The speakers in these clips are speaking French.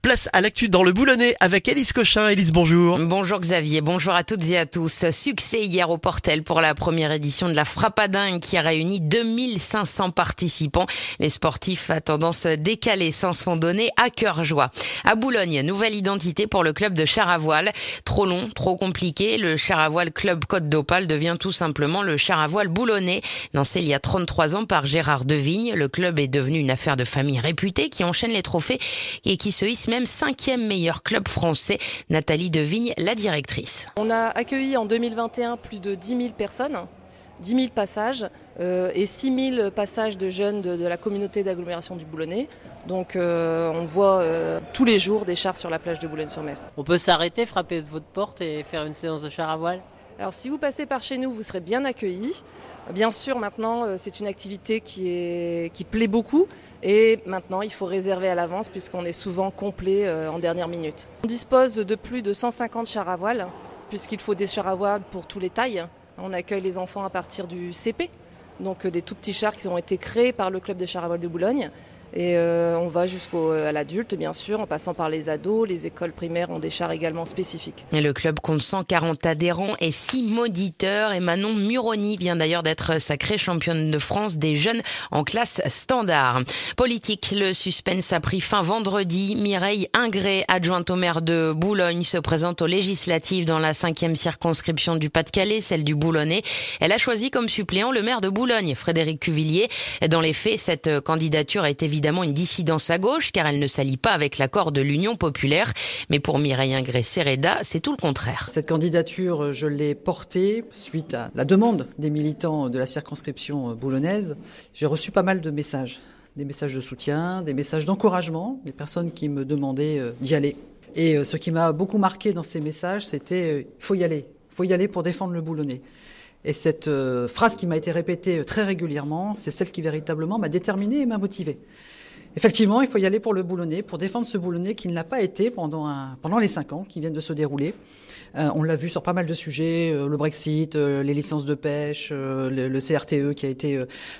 Place à l'actu dans le Boulonnais avec Élise Cochin. Élise, bonjour. Bonjour Xavier, bonjour à toutes et à tous. Succès hier au Portel pour la première édition de la Frappadingue qui a réuni 2500 participants. Les sportifs à tendance décalée s'en sont donnés à cœur joie. À Boulogne, nouvelle identité pour le club de char à voile. Trop long, trop compliqué, le char à voile club Côte d'Opale devient tout simplement le char à voile boulonnais. Lancé il y a 33 ans par Gérard Devigne, le club est devenu une affaire de famille réputée qui enchaîne les trophées et qui se hisse même 5e meilleur club français. Nathalie Devigne, la directrice. On a accueilli en 2021 plus de 10 000 personnes, 10 000 passages et 6 000 passages de jeunes de la communauté d'agglomération du Boulonnais. Donc on voit tous les jours des chars sur la plage de Boulogne-sur-Mer. On peut s'arrêter, frapper votre porte et faire une séance de char à voile ? Alors si vous passez par chez nous, vous serez bien accueillis. Bien sûr, maintenant, c'est une activité qui plaît beaucoup et maintenant, il faut réserver à l'avance puisqu'on est souvent complet en dernière minute. On dispose de plus de 150 chars à voile puisqu'il faut des chars à voile pour toutes les tailles. On accueille les enfants à partir du CP, donc des tout petits chars qui ont été créés par le club de chars à voile de Boulogne. Et on va jusqu'à l'adulte, bien sûr, en passant par les ados. Les écoles primaires ont des chars également spécifiques. Et le club compte 140 adhérents et 6 moniteurs. Et Manon Muroni vient d'ailleurs d'être sacrée championne de France des jeunes en classe standard. Politique, le suspense a pris fin vendredi. Mireille Ingré, adjointe au maire de Boulogne, se présente aux législatives dans la 5e circonscription du Pas-de-Calais, celle du Boulonnais. Elle a choisi comme suppléant le maire de Boulogne, Frédéric Cuvillier. Dans les faits, cette candidature est évidemment une dissidence à gauche car elle ne s'allie pas avec l'accord de l'Union populaire. Mais pour Mireille Ingré-Sereda, c'est tout le contraire. Cette candidature, je l'ai portée suite à la demande des militants de la circonscription boulonnaise. J'ai reçu pas mal de messages. Des messages de soutien, des messages d'encouragement, des personnes qui me demandaient d'y aller. Et ce qui m'a beaucoup marqué dans ces messages, c'était « il faut y aller. Il faut y aller pour défendre le Boulonnais ». Et cette phrase qui m'a été répétée très régulièrement, c'est celle qui véritablement m'a déterminée et m'a motivée. Effectivement, il faut y aller pour le Boulonnais, pour défendre ce Boulonnais qui ne l'a pas été pendant les 5 ans qui viennent de se dérouler. On l'a vu sur pas mal de sujets, le Brexit, les licences de pêche, le CRTE qui a été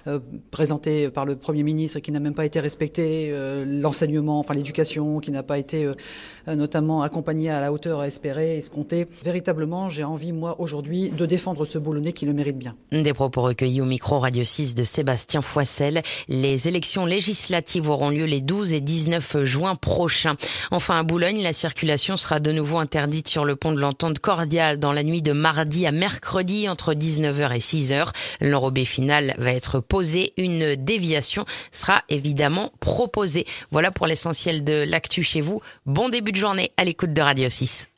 présenté par le Premier ministre et qui n'a même pas été respecté, l'enseignement, enfin l'éducation qui n'a pas été notamment accompagnée à la hauteur espérée, escomptée. Véritablement, j'ai envie, moi, aujourd'hui, de défendre ce Boulonnais qui le mérite bien. Des propos recueillis au micro Radio 6 de Sébastien Foissel. Les élections législatives auront lieu les 12 et 19 juin prochains. Enfin, à Boulogne, la circulation sera de nouveau interdite sur le pont de l'Entente cordiale dans la nuit de mardi à mercredi entre 19h et 6h. L'enrobé final va être posé. Une déviation sera évidemment proposée. Voilà pour l'essentiel de l'actu chez vous. Bon début de journée à l'écoute de Radio 6.